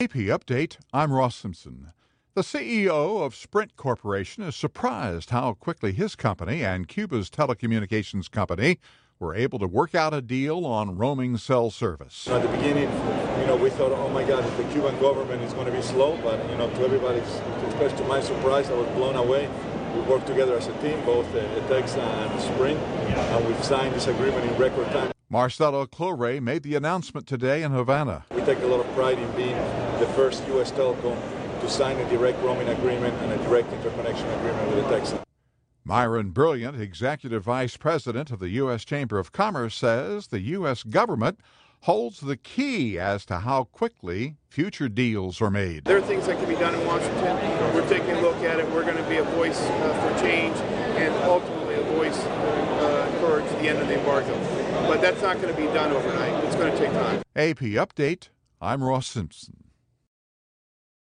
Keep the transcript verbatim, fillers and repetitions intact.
A P Update, I'm Ross Simpson. The C E O of Sprint Corporation is surprised how quickly his company and Cuba's telecommunications company were able to work out a deal on roaming cell service. At the beginning, you know, we thought, oh my God, the Cuban government is going to be slow, but, you know, to everybody's, especially to my surprise, I was blown away. We worked together as a team, both uh, Texa and Sprint, and we've signed this agreement in record time. Marcelo Clore made the announcement today in Havana. We take a lot of pride in being the first U S telecom to sign a direct roaming agreement and a direct interconnection agreement with the Texa. Myron Brilliant, Executive Vice President of the U S Chamber of Commerce, says the U S government holds the key as to how quickly future deals are made. There are things that can be done in Washington. We're taking a look at it. We're going to be a voice uh, for change and ultimately a voice uh, for the end of the embargo. But that's not going to be done overnight. It's going to take time. A P Update, I'm Ross Simpson.